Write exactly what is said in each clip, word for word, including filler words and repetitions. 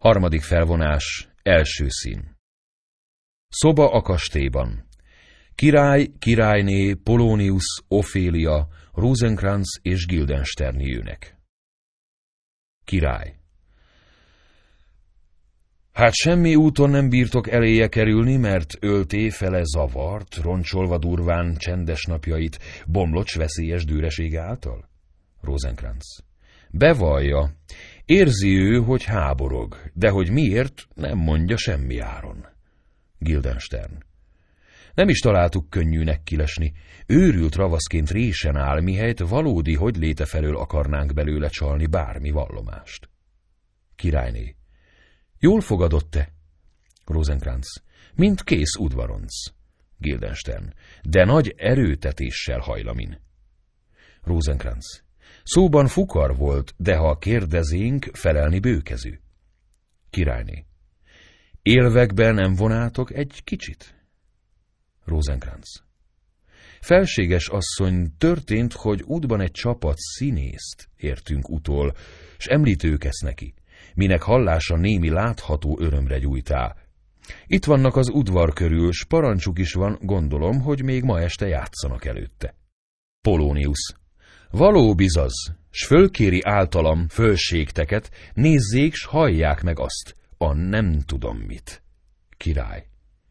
Harmadik felvonás, első szín. Szoba a kastélyban. Király, királyné, Polonius, Ofélia, Rosencrantz és Guildenstern jönnek. Király. Hát semmi úton nem bírtok eléje kerülni, mert ölté fele zavart, roncsolva durván csendes napjait, bomlott veszélyes dűreség által? Rosencrantz. Bevallja, érzi ő, hogy háborog, de hogy miért, nem mondja semmi áron. Guildenstern. Nem is találtuk könnyűnek kilesni. Őrült ravaszként résen áll, mihelyt valódi hogy léte felől akarnánk belőle csalni bármi vallomást. Királyné. Jól fogadott-e? Rosencrantz. Mint kész udvaronc. Guildenstern. De nagy erőtetéssel hajlamin. Rosencrantz. Szóban fukar volt, de ha kérdezénk, felelni bőkezű. Királyné. Élvekben nem vonátok egy kicsit? Rosencrantz. Felséges asszony, történt, hogy útban egy csapat színészt értünk utol, s említőkesz neki, minek hallása némi látható örömre gyújtá. Itt vannak az udvar körül, s parancsuk is van, gondolom, hogy még ma este játszanak előtte. Polonius. Való bizaz, s fölkéri általam fölségteket, nézzék, s hallják meg azt, a nem tudom mit. Király.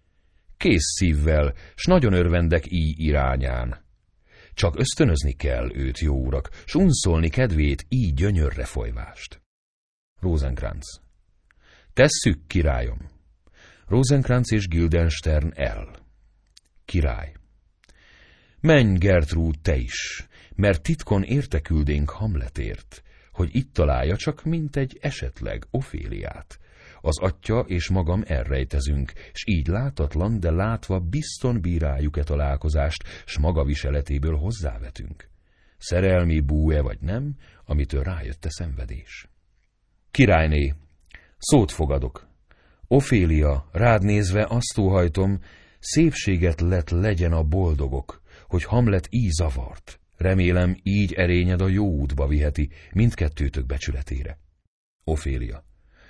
Kész szívvel, s nagyon örvendek így irányán. Csak ösztönözni kell őt, jó urak, s unszolni kedvét így gyönyörre folyvást. Rosencrantz. Tesszük, királyom. Rosencrantz és Guildenstern el. Király. Menj, Gertrúd, te is, mert titkon érteküldénk Hamletért, hogy itt találja csak mint egy esetleg Oféliát. Az atya és magam elrejtezünk, s így látatlan, de látva bizton bíráljuk-e találkozást, s maga viseletéből hozzávetünk. Szerelmi búe vagy nem, amitől rájött a szenvedés. Királyné, szót fogadok. Ofélia, rád nézve azt óhajtom, szépséget lett legyen a boldogok, hogy Hamlet így zavart. Remélem, így erényed a jó útba viheti mindkettőtök becsületére. Ofélia.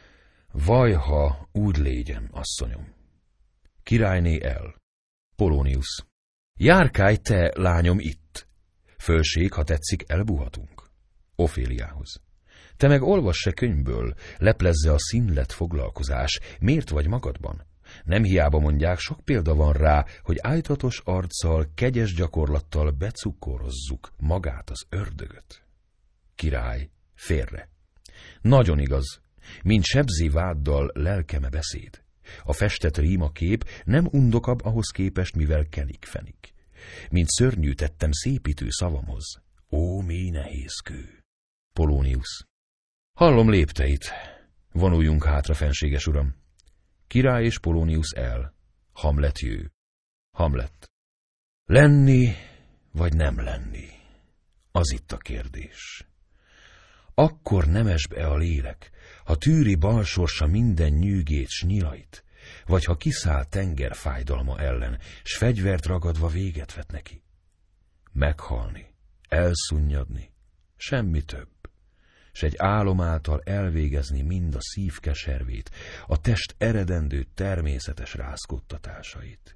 Vajha, úgy légyen, asszonyom. Királyné el. Polonius. Járkálj te, lányom, itt. Fölség, ha tetszik, elbuhatunk. Oféliához. Te meg olvass se könyvből, leplezze a színlet foglalkozás, miért vagy magadban? Nem hiába mondják, sok példa van rá, hogy ájtatos arccal, kegyes gyakorlattal becukorozzuk magát az ördögöt. Király, félre. Nagyon igaz, mint sebzi váddal lelkeme beszéd. A festett rímakép nem undokabb ahhoz képest, mivel kelik-fenik. Mint szörnyű tettem szépítő szavamhoz. Ó, mély nehéz kő. Polonius. Hallom lépteit. Vonuljunk hátra, fenséges uram. Király és Polonius el. Hamlet jő. Hamlet. Lenni, vagy nem lenni? Az itt a kérdés. Akkor nemesd-e a lélek, ha tűri balsorsa minden nyűgét s nyilait, vagy ha kiszáll tenger fájdalma ellen, s fegyvert ragadva véget vet neki? Meghalni, elszunnyadni, semmi több, s egy álom által elvégezni mind a szív keservét, a test eredendő természetes rázkódtatásait.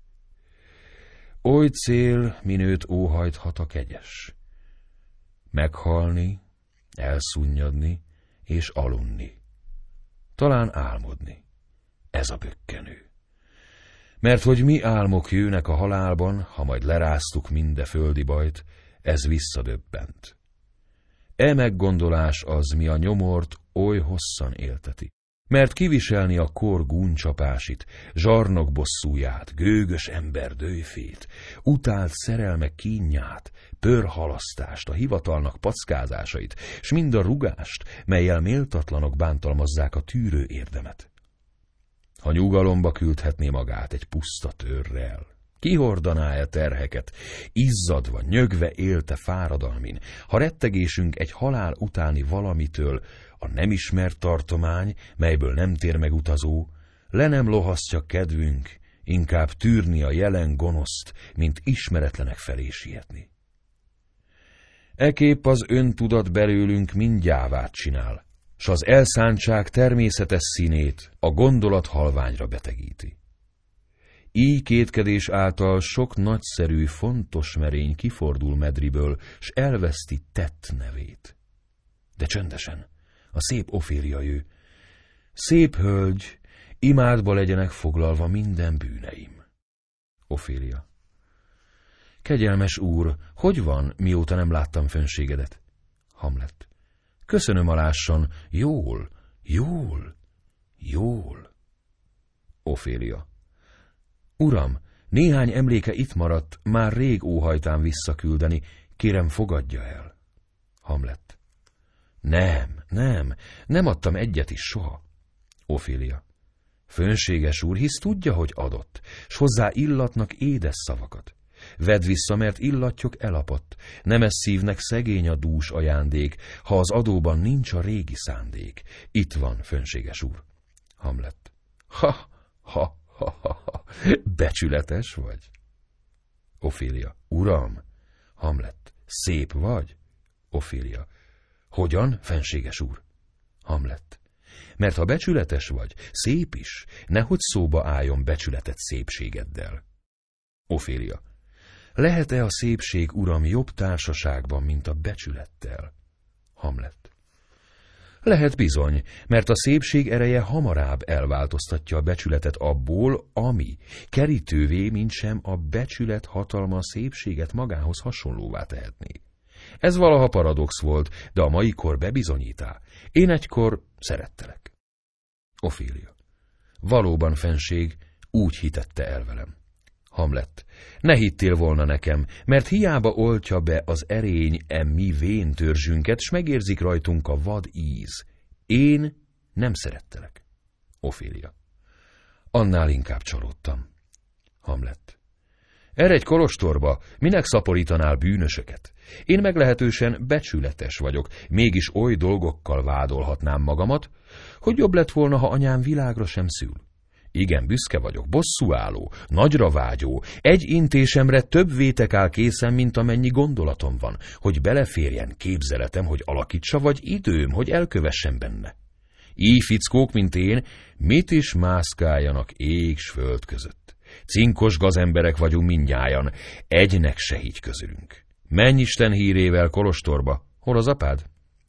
Oly cél, minőt óhajthat a kegyes. Meghalni, elszunnyadni és aludni. Talán álmodni. Ez a bökkenő. Mert hogy mi álmok jönnek a halálban, ha majd leráztuk minde földi bajt, ez visszadöbbent. E meggondolás az, mi a nyomort oly hosszan élteti. Mert kiviselni a kor gúnycsapásit, zsarnok bosszúját, gőgös ember dőfét, utált szerelmek kínját, pörhalasztást, a hivatalnak packázásait, s mind a rugást, mellyel méltatlanok bántalmazzák a tűrő érdemet. Ha nyugalomba küldhetné magát egy puszta törrel, kihordaná-e terheket, izzadva, nyögve élte fáradalmin, ha rettegésünk egy halál utáni valamitől, a nem ismert tartomány, melyből nem tér meg utazó, le nem lohasztja kedvünk, inkább tűrni a jelen gonoszt, mint ismeretlenek felé sietni. Ekképp az öntudat belőlünk mind gyávát csinál, s az elszántság természetes színét a gondolat halványra betegíti. Így kétkedés által sok nagyszerű, fontos merény kifordul medriből, s elveszti tett nevét. De csöndesen, a szép Ofélia ő. Szép hölgy, imádba legyenek foglalva minden bűneim. Ofélia. Kegyelmes úr, hogy van, mióta nem láttam fönségedet? Hamlet. Köszönöm alásson, jól, jól, jól. Ofélia. Uram, néhány emléke itt maradt, már rég óhajtám visszaküldeni, kérem fogadja el. Hamlet. Nem, nem, nem adtam egyet is soha. Ofélia. Fönséges úr, hisz tudja, hogy adott, s hozzá illatnak édes szavakat. Vedd vissza, mert illatjuk elapadt, nemes szívnek szegény a dús ajándék, ha az adóban nincs a régi szándék. Itt van, fönséges úr. Hamlet. Ha, ha, ha, ha, ha. Becsületes vagy? Ofélia. Uram. Hamlet. Szép vagy? Ofélia. Hogyan, fenséges úr? Hamlet. Mert ha becsületes vagy, szép is, nehogy szóba álljon becsületet szépségeddel. Ofélia. Lehet-e a szépség, uram, jobb társaságban, mint a becsülettel? Hamlet. Lehet bizony, mert a szépség ereje hamarabb elváltoztatja a becsületet abból, ami kerítővé, mintsem a becsület hatalma a szépséget magához hasonlóvá tehetné. Ez valaha paradox volt, de a mai kor bebizonyítá. Én egykor szerettelek. Ofélia. Valóban, fenség, úgy hitette el velem. Hamlet. Ne hittél volna nekem, mert hiába oltja be az erény e mi vén törzsünket, s megérzik rajtunk a vad íz. Én nem szerettelek. Ofélia. Annál inkább csalódtam. Hamlet. Eredj kolostorba, minek szaporítanál bűnösöket? Én meglehetősen becsületes vagyok, mégis oly dolgokkal vádolhatnám magamat, hogy jobb lett volna, ha anyám világra sem szül. Igen, büszke vagyok, bosszúálló, nagyra vágyó, egy intésemre több vétek áll készen, mint amennyi gondolatom van, hogy beleférjen képzeletem, hogy alakítsa, vagy időm, hogy elkövessen benne. Így fickók, mint én, mit is mászkáljanak ég s föld között. Cinkos gazemberek vagyunk mindnyájan, egynek se higgy közülünk. Menj Isten hírével kolostorba. Hol az apád?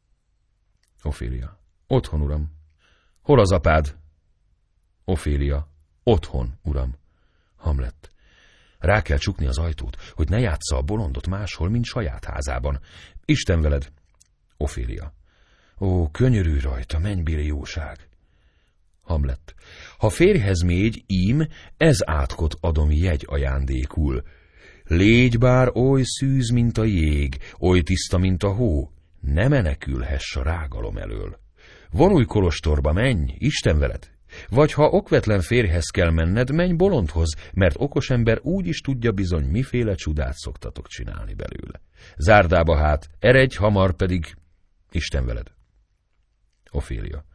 Ofélia. Otthon, uram. Hol az apád? Ofélia. Otthon, uram. Hamlet. Rá kell csukni az ajtót, hogy ne játsza a bolondot máshol, mint saját házában. Isten veled. Ofélia. Ó, könyörülj rajta, mennybéli jóság. Hamlet. Ha férjhez mégy, ím, ez átkot adom jegy ajándékul. Légy bár oly szűz, mint a jég, oly tiszta, mint a hó, ne menekülhess a rágalom elől. Vonulj kolostorba, menj, Isten veled! Vagy ha okvetlen férjhez kell menned, menj bolondhoz, mert okos ember úgy is tudja bizony, miféle csodát szoktatok csinálni belőle. Zárdába hát, eredj, hamar pedig, Isten veled! Ofélia.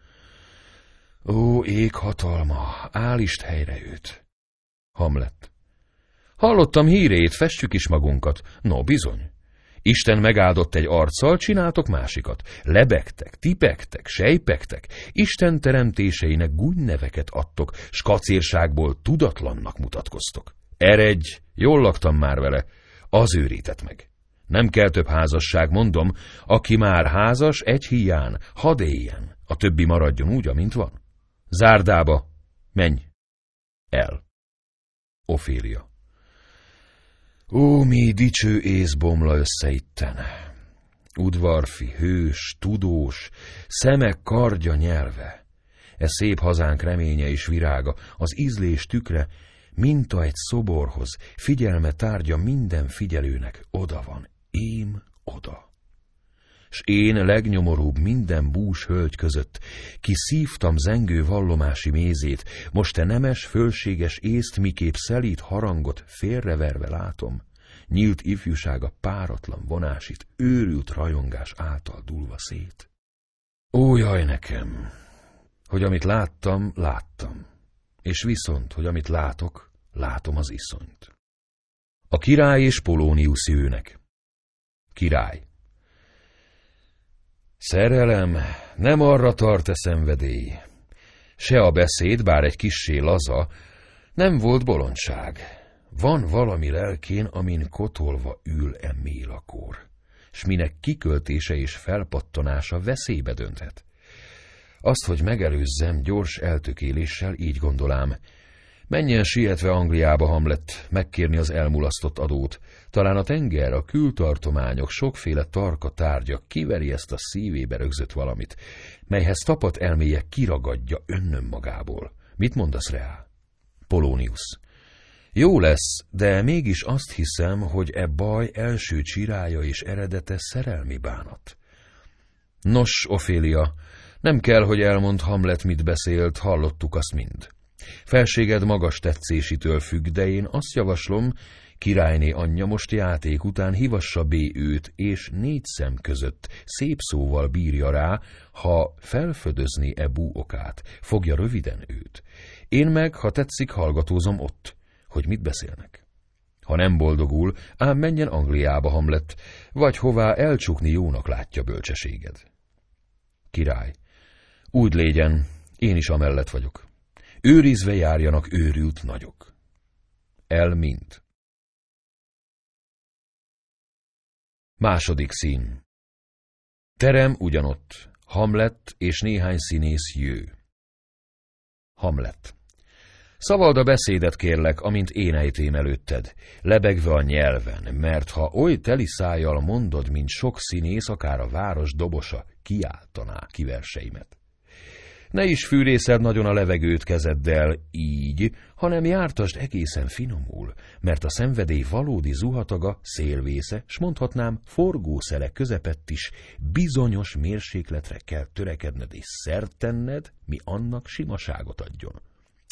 Ó, ég hatalma, állist helyre őt! Hamlet. Hallottam hírét, festjük is magunkat. No, bizony. Isten megáldott egy arccal, csináltok másikat. Lebegtek, tipegtek, sejpegtek. Isten teremtéseinek gúnyneveket adtok, s kacérságból tudatlannak mutatkoztok. Eredj, jól laktam már vele. Az őrített meg. Nem kell több házasság, mondom. Aki már házas, egy híján, hadd éljen. A többi maradjon úgy, amint van. Zárdába, menj. El. Ofélia. Ó, mi dicső ész bomla össze itten. Udvarfi, hős, tudós, szeme, kardja, nyelve. E szép hazánk reménye és virága, az ízlés tükre, minta egy szoborhoz, figyelme tárgya minden figyelőnek, oda van, ím oda. S én legnyomorúbb minden bús hölgy között, ki szívtam zengő vallomási mézét, most te nemes, fölséges észt, miképp szelíd harangot félreverve látom, nyílt ifjúsága páratlan vonásít, őrült rajongás által dúlva szét. Ó, jaj nekem, hogy amit láttam, láttam, és viszont, hogy amit látok, látom az iszonyt. A király és Polónius jőnek. Király. Szerelem, nem arra tart-e szenvedély. Se a beszéd, bár egy kissé laza, nem volt bolondság. Van valami lelkén, amin kotolva ül e mélakor, s minek kiköltése és felpattanása veszélybe dönthet. Azt, hogy megelőzzem gyors eltökéléssel, így gondolám. Menjen sietve Angliába, Hamlet, megkérni az elmulasztott adót. Talán a tenger, a kültartományok, sokféle tarka tárgya kiveri ezt a szívébe rögzött valamit, melyhez tapadt elméje kiragadja önnön magából. Mit mondasz rá? Polonius. Jó lesz, de mégis azt hiszem, hogy e baj első csirája és eredete szerelmi bánat. Nos, Ofélia, nem kell, hogy elmond Hamlet, mit beszélt, hallottuk azt mind. Felséged magas tetszésitől függ, de én azt javaslom, királyné anyja most játék után hívassa B őt, és négy szem között szép szóval bírja rá, ha felfödözni e bú okát, fogja röviden őt. Én meg, ha tetszik, hallgatózom ott, hogy mit beszélnek. Ha nem boldogul, ám menjen Angliába, Hamlet, vagy hová elcsukni jónak látja bölcsességed. Király. Úgy légyen, én is amellett vagyok. Őrizve járjanak őrült nagyok. El mind. Második szín. Terem ugyanott, Hamlet és néhány színész jő. Hamlet. Szavald a beszédet, kérlek, amint én ejtém előtted, lebegve a nyelven, mert ha oly teli szájjal mondod, mint sok színész, akár a város dobosa, kiáltaná ki verseimet. Ne is fűrészed nagyon a levegőt kezeddel így, hanem jártasd egészen finomul, mert a szenvedély valódi zuhataga, szélvésze, s mondhatnám forgószele közepett is bizonyos mérsékletre kell törekedned és szert tenned, mi annak simaságot adjon.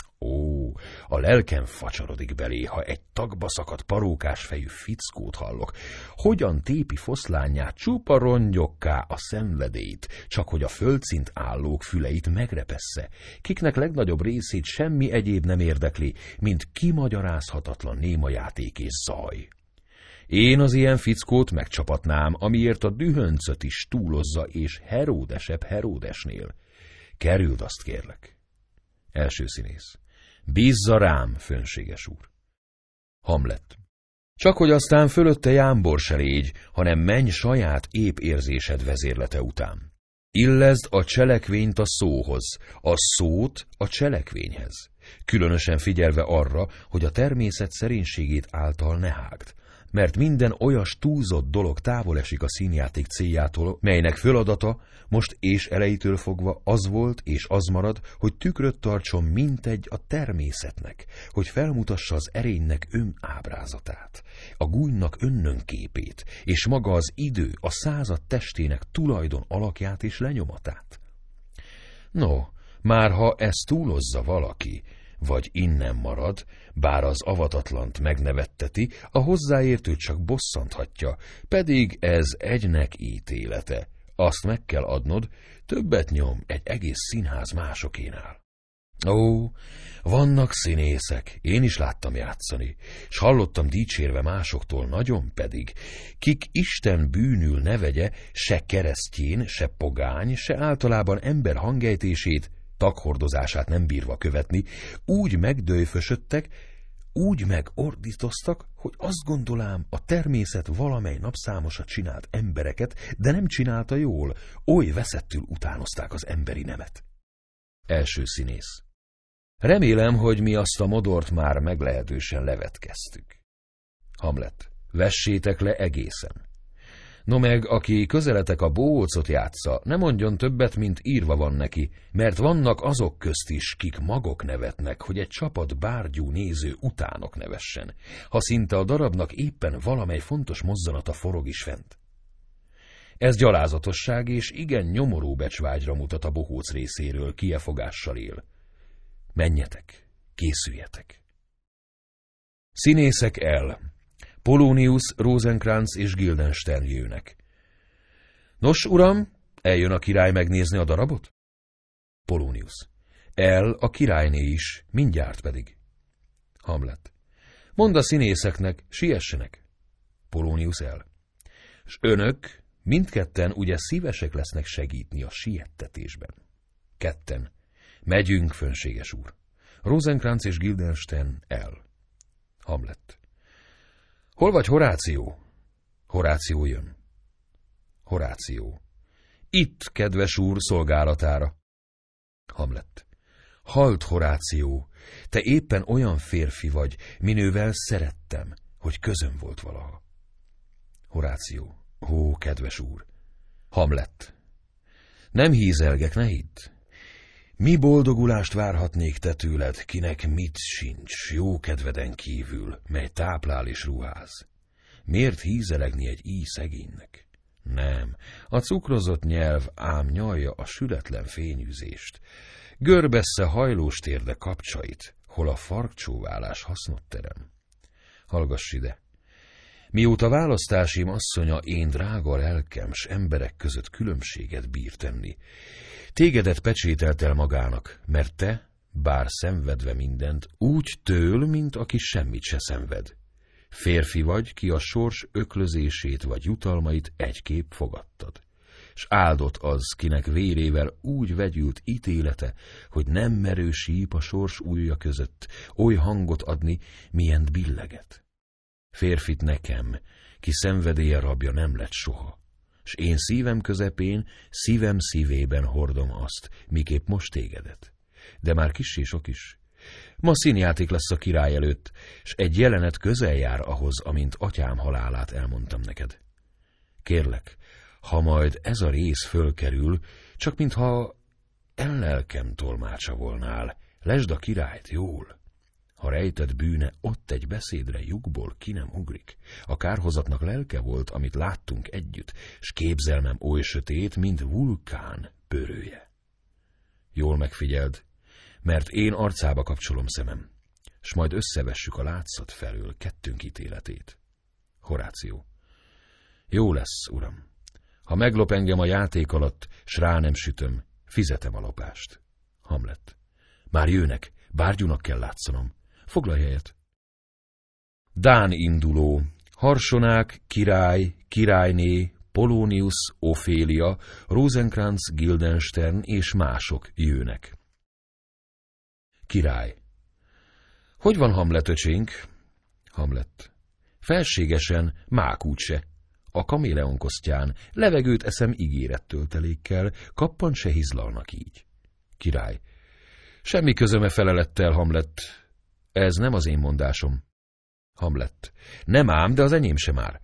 Ó, a lelkem facsarodik belé, ha egy tagba szakadt parókás fejű fickót hallok. Hogyan tépi foszlányát csupa rongyokká a szenvedélyt, csak hogy a földszint állók füleit megrepessze, kiknek legnagyobb részét semmi egyéb nem érdekli, mint kimagyarázhatatlan néma játék és zaj. Én az ilyen fickót megcsapatnám, amiért a dühöncöt is túlozza, és Heródesebb Heródesnél. Kerüld azt, kérlek. Első színész. Bízza rám, fönséges úr. Hamlet. Csak hogy aztán fölötte jámbor se légy, hanem menj saját ép érzésed vezérlete után. Illezd a cselekvényt a szóhoz, a szót a cselekvényhez, különösen figyelve arra, hogy a természet szerénységét által ne hágd, mert minden olyas túlzott dolog távol esik a színjáték céljától, melynek föladata most és elejétől fogva az volt és az marad, hogy tükröt tartson mintegy a természetnek, hogy felmutassa az erénynek önábrázatát, a gúnynak önnönképét, és maga az idő a század testének tulajdon alakját és lenyomatát. No, már ha ezt túlozza valaki, vagy innen marad, bár az avatatlant megnevetteti, a hozzáértőt csak bosszanthatja, pedig ez egynek ítélete. Azt meg kell adnod, többet nyom egy egész színház másokénál. Ó, vannak színészek, én is láttam játszani, s hallottam dicsérve másoktól nagyon pedig, kik Isten bűnül ne vegye, se keresztjén, se pogány, se általában ember hangejtését, taghordozását nem bírva követni, úgy megdőfösödtek, úgy megordítoztak, hogy azt gondolám, a természet valamely napszámosat csinált embereket, de nem csinálta jól, oly veszettül utánozták az emberi nemet. Első színész. Remélem, hogy mi azt a modort már meglehetősen levetkeztük. Hamlet. Vessétek le egészen. No meg, aki közeletek a bohócot játsza, ne mondjon többet, mint írva van neki, mert vannak azok közt is, kik magok nevetnek, hogy egy csapat bárgyú néző utánok nevessen, ha szinte a darabnak éppen valamely fontos mozzanata forog is fent. Ez gyalázatosság és igen nyomorú becsvágyra mutat a bohóc részéről, kiefogással él. Menjetek, készüljetek. Színészek el. Polonius, Rosencrantz és Guildenstern jönnek. Nos, uram, eljön a király megnézni a darabot? Polonius. El a királyné is, mindjárt pedig. Hamlet. Mondd a színészeknek, siessenek. Polonius el. S önök, Mindketten ugye szívesek lesznek segítni a siettetésben. Ketten. Megyünk, fönséges úr. Rosenkrantz és Guildenstern el. Hamlet. Hol vagy, Horáció? Horáció jön. Horáció. Itt, kedves úr, szolgálatára. Hamlet. Halt, Horáció, te éppen olyan férfi vagy, minővel szerettem, hogy közöm volt valaha. Horáció. Ó, kedves úr. Hamlet. Nem hízelgek, ne hidd. Mi boldogulást várhatnék te tőled, kinek mit sincs, jó kedveden kívül, mely táplál és ruház? Miért hízelegni egy így szegénynek? Nem, a cukrozott nyelv ám nyalja a sületlen fényűzést. Görbessze hajlós térde kapcsait, hol a farkcsóválás hasznot terem. Hallgass ide! Mióta választásim asszonya, én drága lelkem, s emberek között különbséget bír tenni. Tégedet pecsételt el magának, mert te, bár szenvedve mindent, úgy től, mint aki semmit se szenved. Férfi vagy, ki a sors öklözését vagy jutalmait egykép fogadtad. S áldott az, kinek vérével úgy vegyült ítélete, hogy nem merő síp a sors ujja között oly hangot adni, milyent billeget. Férfit nekem, ki szenvedélye rabja nem lett soha, s én szívem közepén, szívem szívében hordom azt, miképp most tégedet. De már kissé sok is. Ma színjáték lesz a király előtt, s egy jelenet közel jár ahhoz, amint atyám halálát elmondtam neked. Kérlek, ha majd ez a rész fölkerül, csak mintha ellelkem tolmácsa volnál, lesd a királyt jól. Ha rejtett bűne ott egy beszédre lyukból ki nem ugrik, a kárhozatnak lelke volt, amit láttunk együtt, s képzelmem oly sötét, mint vulkán pörője. Jól megfigyeld, mert én arcába kapcsolom szemem, s majd összevessük a látszat felől kettőnk ítéletét. Horáció. Jó lesz, uram. Ha meglop engem a játék alatt, s rá nem sütöm, fizetem a lopást. Hamlet. Már jönnek, bárgyúnak kell látszanom. Foglalj helyet. Dán induló. Harsonák, király, királyné, Polonius, Ofélia, Rosenkrantz, Guildenstern és mások jönnek. Király. Hogy van Hamlet, öcsénk? Hamlet. Felségesen, mák úgyse. A kaméleon kosztján, levegőt eszem ígérettöltelékkel, kappan se hizlalnak így. Király. Semmi közöme felelettel, Hamlet. Ez nem az én mondásom. Hamlet. Nem ám, de az enyém sem már.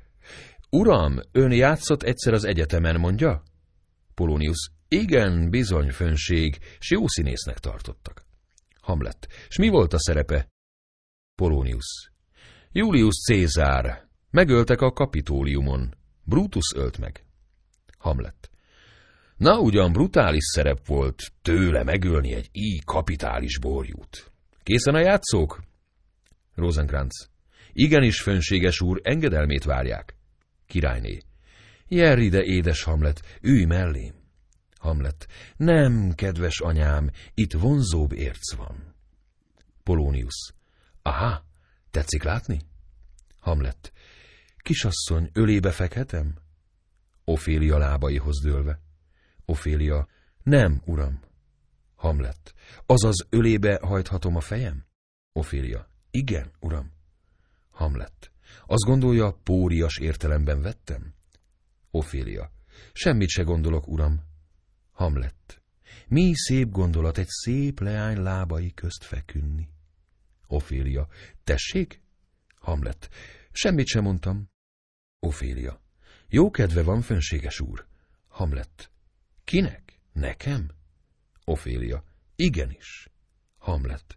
Uram, ön játszott egyszer az egyetemen, mondja? Polonius. Igen, bizony, főnség, s jó színésznek tartottak. Hamlet. S mi volt a szerepe? Polonius. Julius Cézár. Megöltek a Kapitóliumon. Brutus ölt meg. Hamlet. Na, ugyan brutális szerep volt tőle megölni egy így kapitális borjút. Készen a játszók? Rosenkrantz. Igenis, fönséges úr, engedelmét várják. Királyné. Jár ide, édes Hamlet, ülj mellém. Hamlet. Nem, kedves anyám, itt vonzóbb érc van. Polonius. Aha, tetszik látni? Hamlet. Kisasszony, ölébe fekhetem? Ofélia lábaihoz dőlve. Ofélia. Nem, uram. Hamlet. Azaz ölébe hajthatom a fejem? Ofélia. Igen, uram. Hamlet. Azt gondolja, pórias értelemben vettem? Ofélia. Semmit se gondolok, uram. Hamlet. Mi szép gondolat egy szép leány lábai közt fekünni. Ofélia. Tessék? Hamlet. Semmit sem mondtam. Ofélia. Jó kedve van, fönséges úr. Hamlet. Kinek? Nekem? Ofélia. Igenis. Hamlet.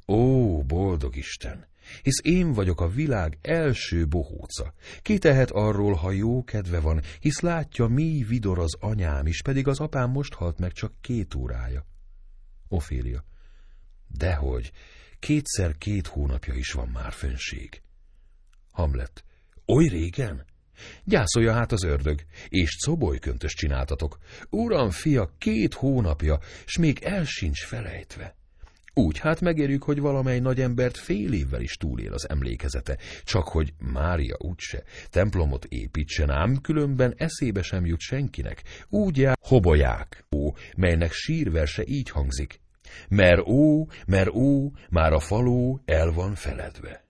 Ó, boldog Isten! Hisz én vagyok a világ első bohóca. Ki tehet arról, ha jó kedve van, hisz látja, mi vidor az anyám is, pedig az apám most halt meg csak két órája. Ofélia. Dehogy, kétszer két hónapja is van már, főnség. Hamlet. Oly régen? Gyászolja hát az ördög, és cobolyköntöst csináltatok. Uram, fia, két hónapja, s még el sincs felejtve. Úgy hát megérjük, hogy valamely nagy embert fél évvel is túlél az emlékezete, csak hogy Mária úgyse templomot építsen, ám különben eszébe sem jut senkinek. Úgy jár Hobolyák, ó, melynek sírverse így hangzik. Mer ó, mer ó, már a faló el van feledve.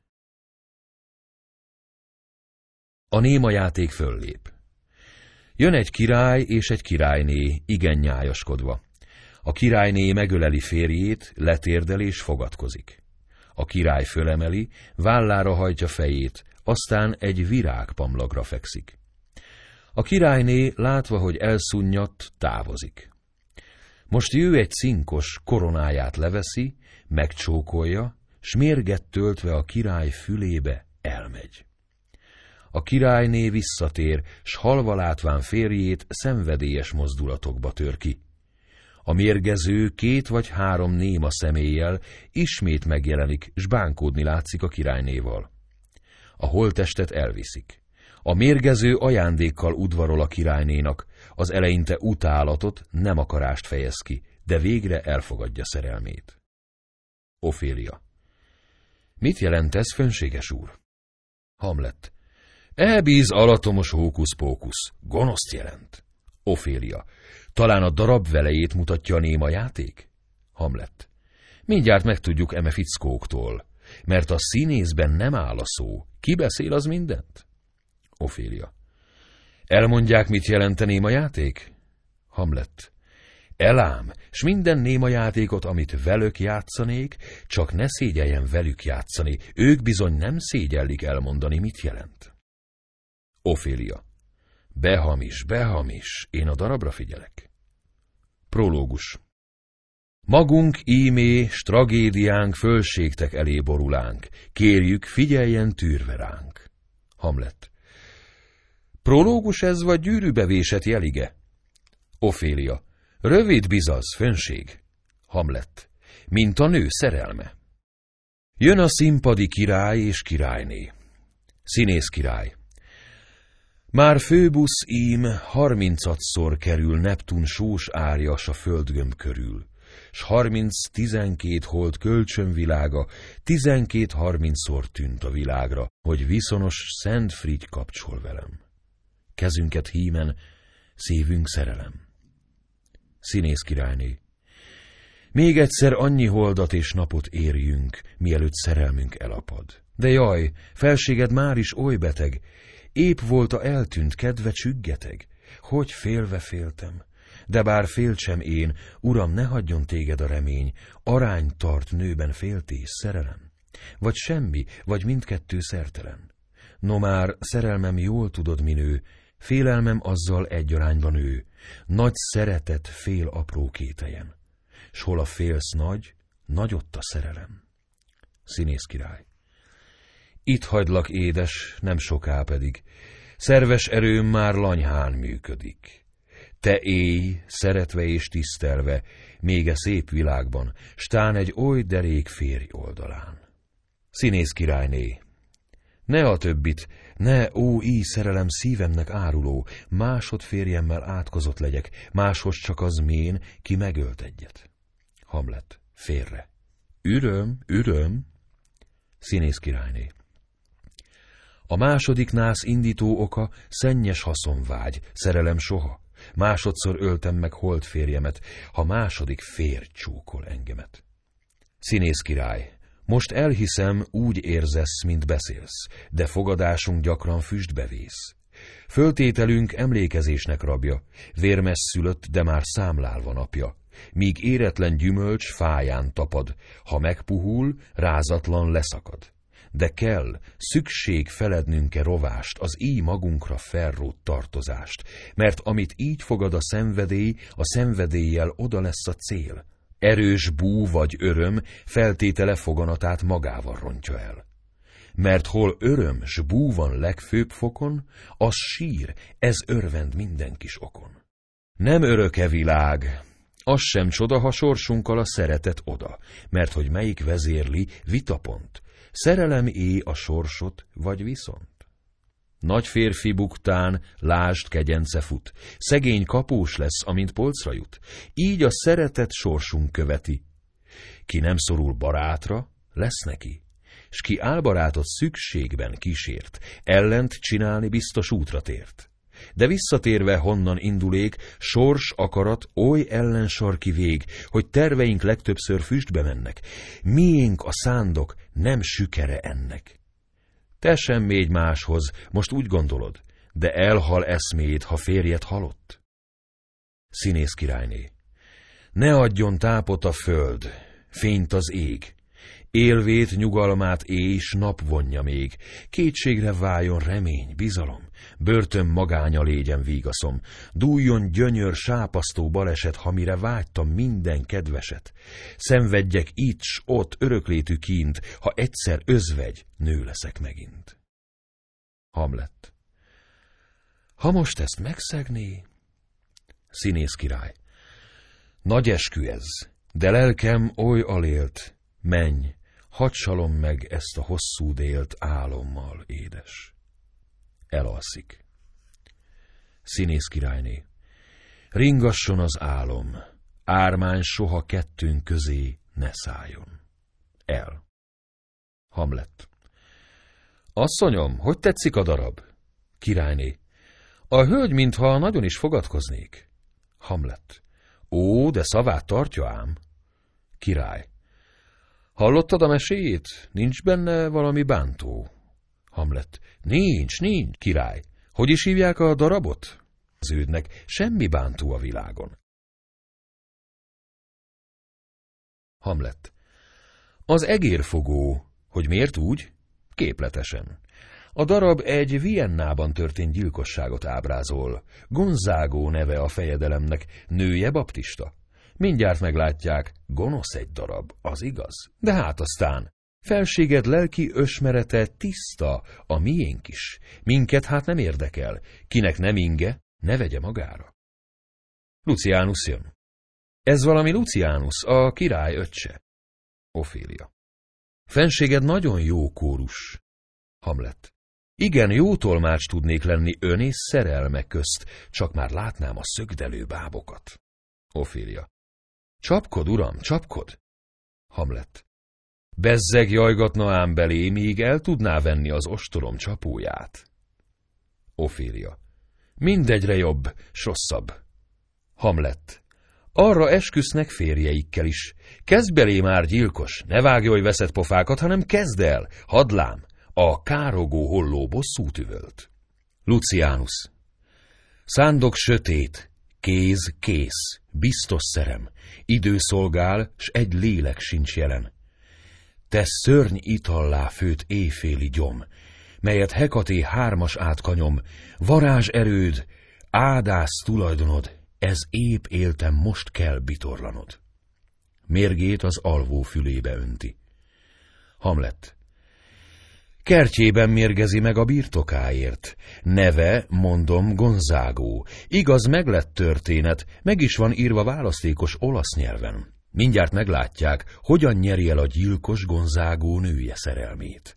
A néma játék föllép. Jön egy király és egy királyné, igen nyájaskodva. A királyné megöleli férjét, letérdel és fogadkozik. A király fölemeli, vállára hajtja fejét, aztán egy virágpamlagra fekszik. A királyné, látva, hogy elszúnnyadt, távozik. Most ő egy cinkos koronáját leveszi, megcsókolja, s mérget töltve a király fülébe elmegy. A királyné visszatér, s halva látván férjét szenvedélyes mozdulatokba tör ki. A mérgező két vagy három néma személlyel ismét megjelenik, s bánkódni látszik a királynéval. A holttestet elviszik. A mérgező ajándékkal udvarol a királynénak, az eleinte utálatot, nem akarást fejez ki, de végre elfogadja szerelmét. Ofélia. Mit jelent ez, fönséges úr? Hamlet. Elbíz alatomos hókusz-pókusz, gonoszt jelent. Ofélia. Talán a darab velejét mutatja a néma játék? Hamlet. Mindjárt megtudjuk eme fickóktól, mert a színészben nem áll a szó. Ki beszél, az mindent? Ofélia. Elmondják, mit jelent a néma játék? Hamlet. Elám, s minden néma játékot, amit velük játszanék, csak ne szégyeljen velük játszani, ők bizony nem szégyellik elmondani, mit jelent. Ofélia. Behamis, behamis, én a darabra figyelek. Prológus. Magunk ímé, s tragédiánk fölségtek elé borulánk, kérjük, figyeljen tűrve ránk. Hamlet. Prológus ez, vagy gyűrűbevésett jelige? Ofélia. Rövid bizaz, fönnség. Hamlet. Mint a nő szerelme. Jön a színpadi király és királyné. Színész király. Már főbusz ím harmincadszor kerül Neptun sós árja s a földgömb körül, s harminc-tizenkét hold kölcsönvilága, tizenkét harmincszor tűnt a világra, hogy viszonos Szent Frigy kapcsol velem. Kezünket hímen, szívünk szerelem. Színész királyné. Még egyszer annyi holdat és napot érjünk, mielőtt szerelmünk elapad. De jaj, felséged már is oly beteg, épp volta eltűnt, kedve csüggeteg. Hogy félve féltem, de bár féltsem én, uram, ne hagyjon téged a remény, arány tart nőben féltés, szerelem. Vagy semmi, vagy mindkettő szertelen. No már, szerelmem, jól tudod, minő, félelmem azzal egy arányban ő, nagy szeretet fél apró kételjen. S hol a félsz nagy, nagy ott a szerelem. Színész király. Itt hagylak, édes, nem soká pedig, szerves erőm már lanyhán működik. Te élj, szeretve és tisztelve, még e szép világban, stán egy oly derék férj oldalán. Színész királyné. Ne a többit, ne, ó, íj szerelem szívemnek áruló, másod férjemmel átkozott legyek, máshoz csak az mén, ki megölt egyet. Hamlet. Félre. Üröm, üröm. Színész királyné. A második nász indító oka szennyes haszonvágy, szerelem soha. Másodszor öltem meg holt férjemet, ha második férj csókol engemet. Színész király. Most elhiszem, úgy érzesz, mint beszélsz, de fogadásunk gyakran füstbe vész. Föltételünk emlékezésnek rabja, vérmesszülött, de már számlálva napja. Míg éretlen gyümölcs fáján tapad, ha megpuhul, rázatlan leszakad. De kell, szükség felednünk-e rovást, az íj magunkra felrótt tartozást, mert amit így fogad a szenvedély, a szenvedéllyel oda lesz a cél. Erős bú vagy öröm feltétele foganatát magával rontja el. Mert hol öröm s bú van legfőbb fokon, az sír, ez örvend minden kis okon. Nem öröke világ, az sem csoda, ha sorsunkkal a szeretet oda, mert hogy melyik vezérli, vitapont, szerelem é a sorsot, vagy viszont. Nagy férfi buktán, lásd, kegyence fut, szegény kapós lesz, amint polcra jut, így a szeretet sorsunk követi. Ki nem szorul barátra, lesz neki, s ki álbarátot szükségben kísért, ellent csinálni biztos útra tért. De visszatérve honnan indulék, sors akarat oly ellensarki vég, hogy terveink legtöbbször füstbe mennek. Miénk a szándok, nem sükere ennek. Te sem mégy máshoz, most úgy gondolod, de elhal eszméd, ha férjed halott. Színész királyné, ne adjon tápot a föld, fényt az ég, élvét, nyugalmát éj s nap vonja még, kétségre váljon remény, bizalom, börtön magánya légyen vígaszom, dúljon gyönyör, sápasztó baleset, ha mire vágytam minden kedveset, szenvedjek itt s ott öröklétű kínt, ha egyszer özvegy, nő leszek megint. Hamlet. Ha most ezt megszegné? Színész király. Nagy eskü ez, de lelkem oly alélt, menj, hadd csalom meg ezt a hosszú délt álommal, édes. Elalszik. Színész királyné. Ringasson az álom, ármány soha kettőnk közé ne szálljon. El. Hamlet. Asszonyom, hogy tetszik a darab? Királyné. A hölgy mintha nagyon is fogadkoznék. Hamlet. Ó, de szavát tartja ám. Király. Hallottad a meséjét? Nincs benne valami bántó? Hamlet. Nincs, nincs. Király. Hogy is hívják a darabot? Az ődnek, semmi bántó a világon. Hamlet. Az egérfogó. Hogy miért úgy? Képletesen. A darab egy Viennában történt gyilkosságot ábrázol. Gonzágó neve a fejedelemnek, nője baptista. Mindjárt meglátják, gonosz egy darab, az igaz. De hát aztán, felséged lelki ösmerete tiszta, a miénk is. Minket hát nem érdekel, kinek nem inge, ne vegye magára. Lucianus jön. Ez valami Lucianus, a király öccse. Ofélia. Fenséged nagyon jó kórus. Hamlet. Igen, jó tolmács tudnék lenni ön és szerelme közt, csak már látnám a szögdelő bábokat. Ofélia. Csapkod, uram, csapkod! Hamlet. Bezzeg jajgatna ám belé, míg el tudná venni az ostorom csapóját. Ofélia. Mindegyre jobb, s rosszabb. Hamlet. Arra esküsznek férjeikkel is. Kezd belé már, gyilkos, ne vágj oly veszett pofákat, hanem kezd el, hadlám, a károgó holló bosszút üvölt. Lucianus. Szándok sötét, kéz kész, biztos szerem, idő szolgál, s egy lélek sincs jelen. Te szörny itallá főt éjféli gyom, melyet Hekaté hármas átkanyom, varázs erőd, ádász tulajdonod, ez épp éltem, most kell bitorlanod. Mérgét az alvó fülébe önti. Hamlet. Kertjében mérgezi meg a birtokáért. Neve, mondom, Gonzágó. Igaz, meglett történet, meg is van írva választékos olasz nyelven. Mindjárt meglátják, hogyan nyeri el a gyilkos Gonzágó nője szerelmét.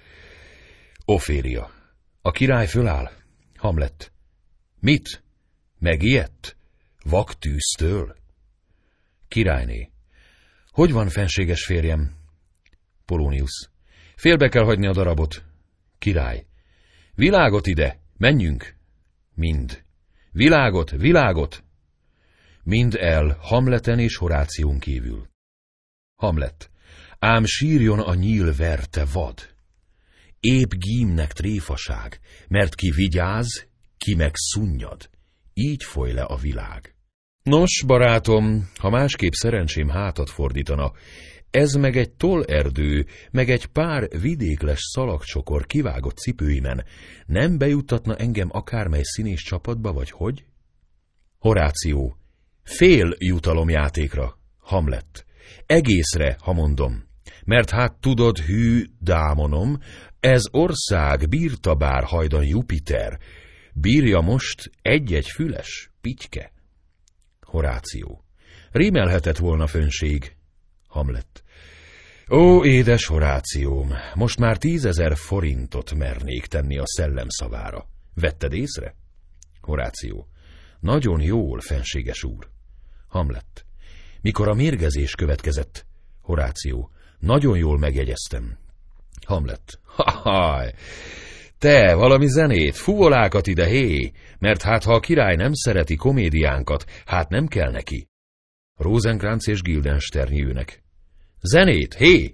Ofélia. A király föláll. Hamlet. Mit? Megijedt? Vaktűztől? Királyné. Hogy van, fenséges férjem? Polonius. Félbe kell hagyni a darabot. Király. Világot ide, menjünk. Mind. Világot, világot. Mind el, Hamleten és Horáción kívül. Hamlet. Ám sírjon a nyíl verte vad. Épp gímnek tréfaság, mert ki vigyáz, ki meg szunnyad. Így folyj le a világ. Nos, barátom, ha másképp szerencsém hátat fordítana, ez meg egy tollerdő, meg egy pár vidékles szalagcsokor kivágott cipőimen nem bejuttatna engem akármely színés csapatba, vagy hogy? Horáció. Fél jutalomjátékra. Hamlet. Egészre, ha mondom. Mert hát tudod, hű dámonom, ez ország bírta bár hajdan Jupiter, bírja most egy-egy füles pityke. Horáció. Rímelhetett volna fönnség. Hamlet. Ó, édes Horációm, most már tízezer forintot mernék tenni a szellem szavára. Vetted észre? Horáció. Nagyon jól, fenséges úr. Hamlet. Mikor a mérgezés következett, Horáció. Nagyon jól megjegyeztem. Hamlet. Ha-haj! Te, valami zenét, fuvolákat ide, hé, mert hát ha a király nem szereti komédiánkat, hát nem kell neki. Rosenkrantz és Guildenstern jönnek. Zenét, hé!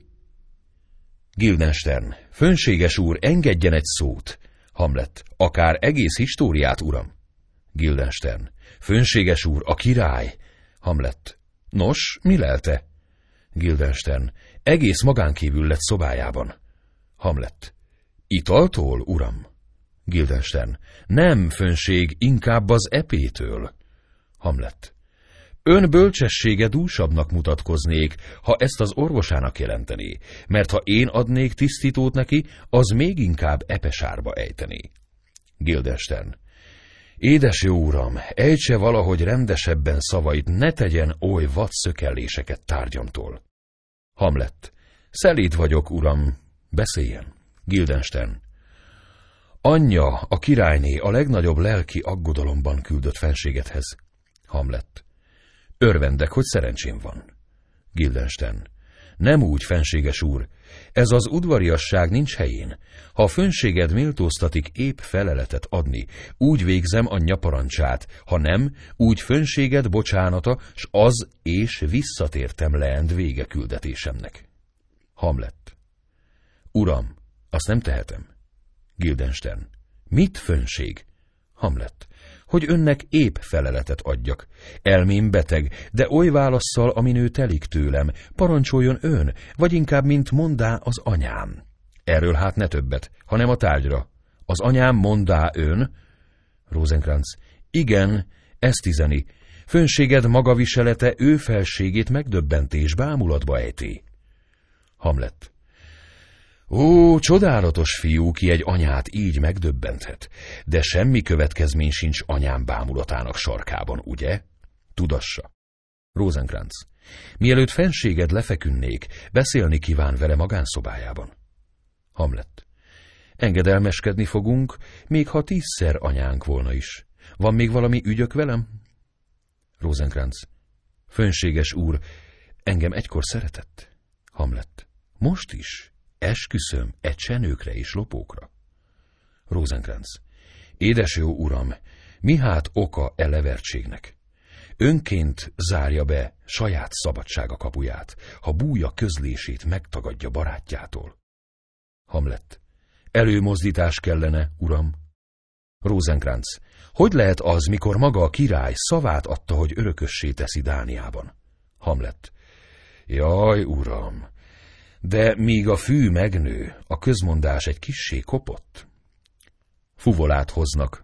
Guildenstern. Fönséges úr, engedjen egy szót. Hamlet. Akár egész históriát, uram. Guildenstern. Fönséges úr, a király. Hamlet. Nos, mi lelte? Guildenstern. Egész magánkívül lett szobájában. Hamlet. Italtól, uram? Guildenstern. Nem, fönség, inkább az epétől. Hamlet. Ön bölcsessége dúsabbnak mutatkoznék, ha ezt az orvosának jelentené, mert ha én adnék tisztítót neki, az még inkább epesárba ejtené. Guildenstern. Édes jó uram, ejtse valahogy rendesebben szavait, ne tegyen oly vad szökelléseket tárgyamtól. Hamlet. Szelíd vagyok, uram, beszéljen. Guildenstern. Anyja, a királyné a legnagyobb lelki aggodalomban küldött fenségedhez. Hamlet. Örvendek, hogy szerencsém van. Guildenstern. Nem úgy, fenséges úr. Ez az udvariasság nincs helyén. Ha a fönséged méltóztatik épp feleletet adni, úgy végzem anyja parancsát, ha nem, úgy fönséged bocsánata, s az és visszatértem leend vége küldetésemnek. Hamlet. Uram, azt nem tehetem. Guildenstern. Mit fönség? Hamlet. Hogy önnek épp feleletet adjak. Elmém beteg, de oly válasszal, amin ő telik tőlem, parancsoljon ön, vagy inkább, mint mondá az anyám. Erről hát ne többet, hanem a tárgyra. Az anyám mondá ön? Rosenkrantz. Igen, ezt izeni. Fönséged maga viselete ő felségét megdöbbentés bámulatba ejti. Hamlet. Ó, csodálatos fiú, ki egy anyát így megdöbbenthet, de semmi következmény sincs anyám bámulatának sarkában, ugye? Tudassa. Rosenkrantz. Mielőtt fenséged lefeküdnék, beszélni kíván vele magánszobájában. Hamlet. Engedelmeskedni fogunk, még ha tízszer anyánk volna is. Van még valami ügyök velem? Rosenkrantz. Fönséges úr, engem egykor szeretett. Hamlet. Most is? Esküszöm, egy csenőkre és lopókra. Rosenkrantz. Édes jó uram, mi hát oka e levertségnek? Önként zárja be saját szabadsága kapuját, ha búja közlését megtagadja barátjától. Hamlet. Előmozdítás kellene, uram. Rosenkrantz. Hogy lehet az, mikor maga a király szavát adta, hogy örökössé teszi Dániában? Hamlet. Jaj, uram! De míg a fű megnő, a közmondás egy kissé kopott. Fuvolát hoznak.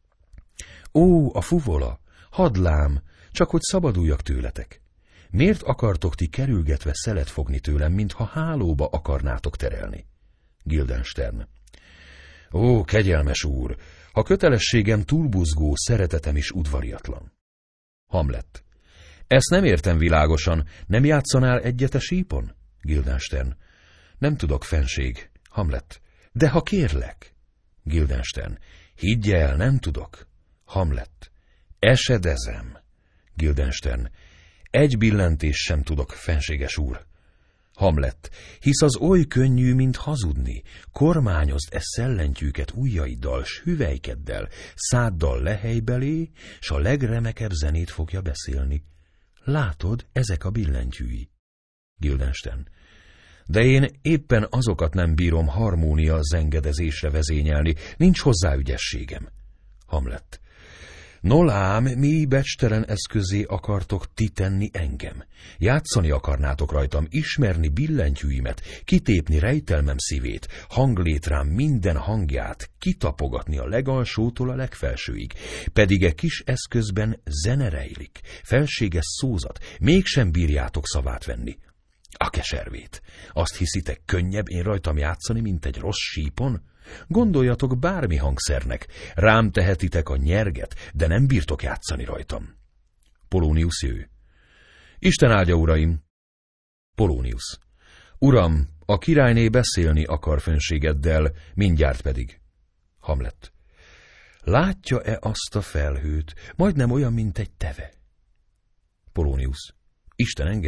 Ó, a fuvola! Hadd lám, csak hogy szabaduljak tőletek. Miért akartok ti kerülgetve szelet fogni tőlem, mintha hálóba akarnátok terelni? Guildenstern. Ó, kegyelmes úr, ha kötelességem túlbuzgó, szeretetem is udvariatlan. Hamlet. Ezt nem értem világosan, nem játszanál egyet a sípon? Guildenstern. Nem tudok, fenség. Hamlet. De ha kérlek. Guildenstern. Higgy el, nem tudok. Hamlet. Esedezem. Guildenstern. Egy billentés sem tudok, fenséges úr. Hamlet. Hisz az oly könnyű, mint hazudni. Kormányozd e szellentyűket ujjaiddal, s hüvelykeddel, száddal lehelybelé, s a legremekebb zenét fogja beszélni. Látod, ezek a billentyűi. Guildenstern. De én éppen azokat nem bírom harmónia zengedezésre vezényelni, nincs hozzá ügyességem. Hamlet. No lám, mi becstelen eszközé akartok ti tenni engem? Játszani akarnátok rajtam, ismerni billentyűimet, kitépni rejtelmem szívét, hanglétrám minden hangját, kitapogatni a legalsótól a legfelsőig, pedig e kis eszközben zene rejlik, felséges szózat, mégsem bírjátok szavát venni. A keservét. Azt hiszitek, könnyebb én rajtam játszani, mint egy rossz sípon? Gondoljatok bármi hangszernek, rám tehetitek a nyerget, de nem bírtok játszani rajtam. Polonius jő. Isten áldja, uraim! Polonius. Uram, a királyné beszélni akar fönségeddel, mindjárt pedig. Hamlet. Látja-e azt a felhőt, majdnem olyan, mint egy teve? Polonius. Isten engem,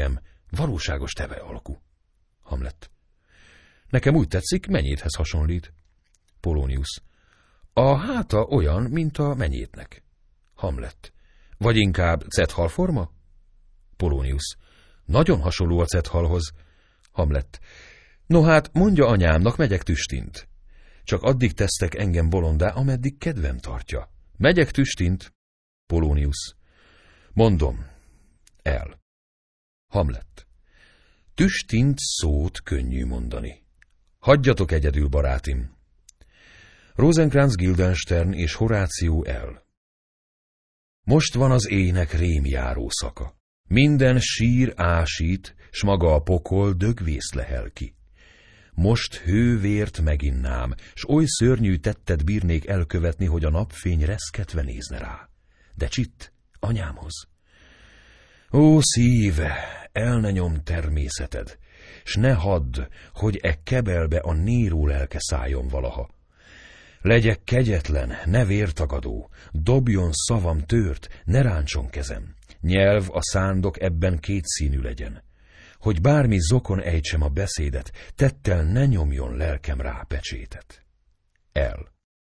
Valóságos teve alakú. Hamlet. Nekem úgy tetszik, menyéthez hasonlít. Polonius. A háta olyan, mint a menyétnek. Hamlet. Vagy inkább cethalforma? Polonius. Nagyon hasonló a cethalhoz. Hamlet. No hát, mondja anyámnak, megyek tüstint. Csak addig tesztek engem bolondá, ameddig kedvem tartja. Megyek tüstint. Polonius. Mondom. El. Hamlet. Tüstint szót könnyű mondani. Hagyjatok egyedül, barátim. Rosencrantz, Guildenstern és Horáció el. Most van az ének rémjáró szaka. Minden sír ásít, s maga a pokol dögvész lehel ki. Most hővért meginnám, s oly szörnyű tettet bírnék elkövetni, hogy a napfény reszketve nézne rá. De csitt, anyámhoz. Ó, szíve, el ne nyom természeted, s ne hadd, hogy e kebelbe a Néró lelke szálljon valaha. Legyek kegyetlen, ne vértagadó, dobjon szavam tört, ne ráncson kezem. Nyelv, a szándok ebben kétszínű legyen. Hogy bármi zokon ejtsem a beszédet, tettel ne nyomjon lelkem rá pecsétet. El.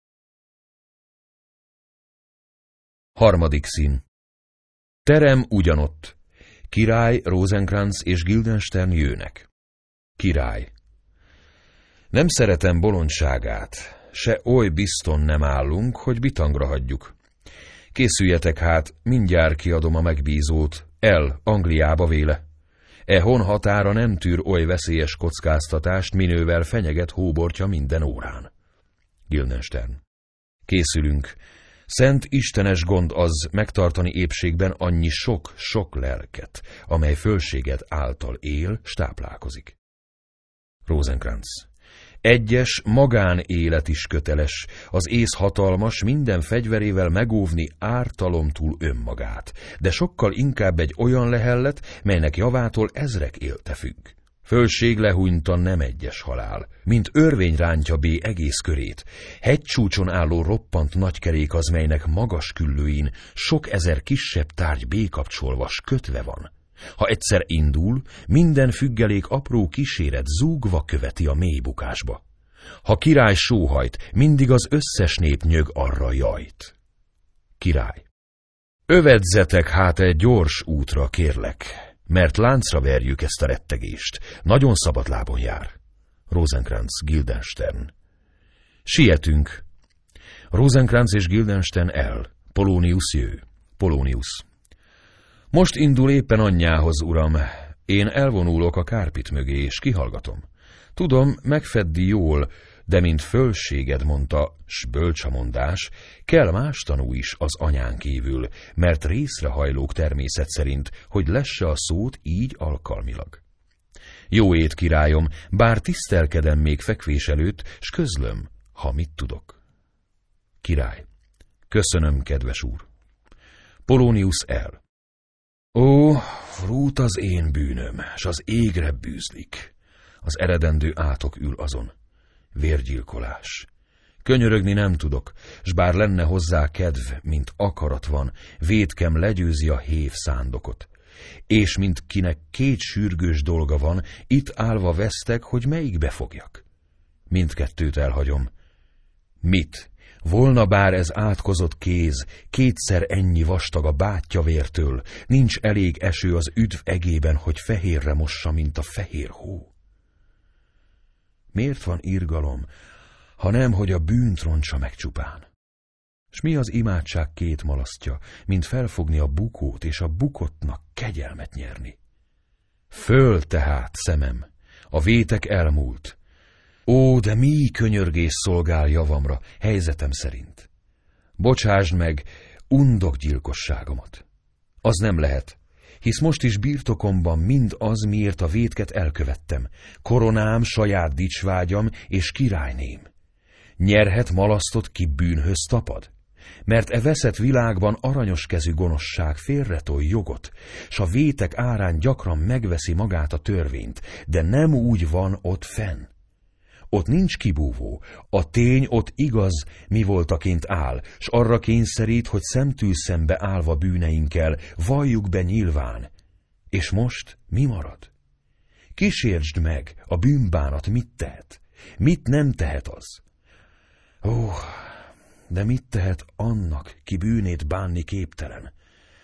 Harmadik szín. Terem ugyanott. Király, Rosencrantz és Guildenstern jönnek. Király. Nem szeretem bolondságát, se oly bizton nem állunk, hogy bitangra hagyjuk. Készüljetek hát, mindjárt kiadom a megbízót, el Angliába véle. E hon határa nem tűr oly veszélyes kockáztatást, minővel fenyeget hóbortja minden órán. Guildenstern. Készülünk. Szent istenes gond az megtartani épségben annyi sok-sok lelket, amely fölséged által él, s táplálkozik. Rosencrantz. Egyes magánélet is köteles, az ész hatalmas minden fegyverével megóvni ártalomtól önmagát, de sokkal inkább egy olyan lehellet, melynek javától ezrek élte függ. Fölség lehúnyta nem egyes halál, mint örvény rántja bé egész körét. Hegycsúcson álló roppant nagykerék az, melynek magas küllőin sok ezer kisebb tárgy békapcsolva s kötve van. Ha egyszer indul, minden függelék apró kíséret zúgva követi a mély bukásba. Ha király sóhajt, mindig az összes nép nyög arra jajt. Király. Övedzetek hát egy gyors útra, kérlek, mert láncra verjük ezt a rettegést. Nagyon szabad lábon jár. Rosencrantz, Guildenstern. Sietünk. Rosencrantz és Guildenstern el. Polonius jő. Polonius. Most indul éppen anyjához, uram. Én elvonulok a kárpit mögé, és kihallgatom. Tudom, megfeddi jól, de mint fölséged mondta, s bölcsamondás, kell más tanú is az anyán kívül, mert részrehajlók természet szerint, hogy lesse a szót így alkalmilag. Jó ét, királyom, bár tisztelkedem még fekvés előtt, s közlöm, ha mit tudok. Király. Köszönöm, kedves úr. Polonius el. Ó, rút az én bűnöm, s az égre bűzlik. Az eredendő átok ül azon. Vérgyilkolás. Könyörögni nem tudok, s bár lenne hozzá kedv, mint akarat van, vétkem legyőzi a hév szándokot. És mint kinek két sürgős dolga van, itt állva vesztek, hogy melyikbe fogjak. Mindkettőt elhagyom. Mit? Volna bár ez átkozott kéz, kétszer ennyi vastag a bátyjavértől, nincs elég eső az üdv egében, hogy fehérre mossa, mint a fehér hó. Miért van irgalom, ha nem, hogy a bűnt roncsa meg csupán? S mi az imádság két malasztja, mint felfogni a bukót, és a bukottnak kegyelmet nyerni? Föl tehát, szemem, a vétek elmúlt. Ó, de mi könyörgés szolgál javamra, helyzetem szerint. Bocsásd meg undokgyilkosságomat. Az nem lehet, hisz most is birtokomban mind az, miért a vétket elkövettem, koronám, saját dicsvágyam és királyném. Nyerhet malasztot, ki bűnhöz tapad? Mert e veszett világban aranyos kezű gonoszság félretol jogot, s a vétek árán gyakran megveszi magát a törvényt, de nem úgy van ott fenn. Ott nincs kibúvó, a tény ott igaz, mi voltaként áll, s arra kényszerít, hogy szemtől szembe állva bűneinkkel, valljuk be nyilván. És most mi marad? Kísértsd meg, a bűnbánat mit tehet, mit nem tehet az. Ó, de mit tehet annak, ki bűnét bánni képtelen?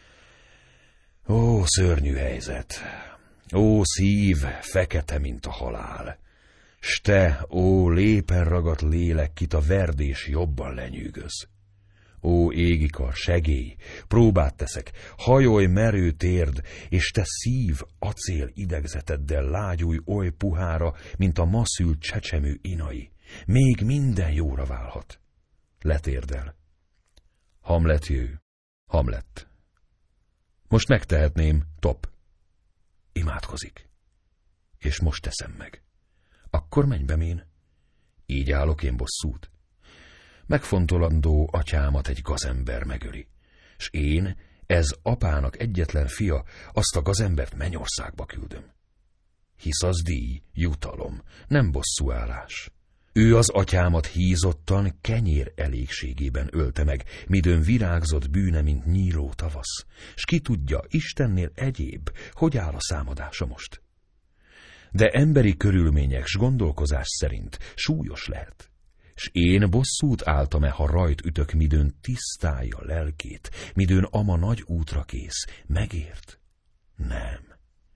Ó, szörnyű helyzet! Ó, szív, fekete, mint a halál! S te, ó, lépen ragadt lélek, kit a verdés jobban lenyűgöz! Ó, égikar, segély, próbát teszek, hajolj merő térd, és te szív, acél idegzeteddel lágyulj oly puhára, mint a masszült csecsemő inai. Még minden jóra válhat. Letérdel. Hamlet jő. Hamlet. Most megtehetném, top. Imádkozik. És most teszem meg. Akkor menj be én. Így állok én bosszút. Megfontolandó atyámat egy gazember megöli, s én, ez apának egyetlen fia, azt a gazembert mennyországba küldöm. Hisz az díj, jutalom, nem bosszúállás. Ő az atyámat hízottan kenyér elégségében ölte meg, midőn virágzott bűne, mint nyíló tavasz, s ki tudja, Istennél egyéb, hogy áll a számadása most. De emberi körülmények s gondolkozás szerint súlyos lehet, s én bosszút álltam-e, ha rajt ütök, midőn tisztálja lelkét, midőn ama nagy útra kész, megért? Nem.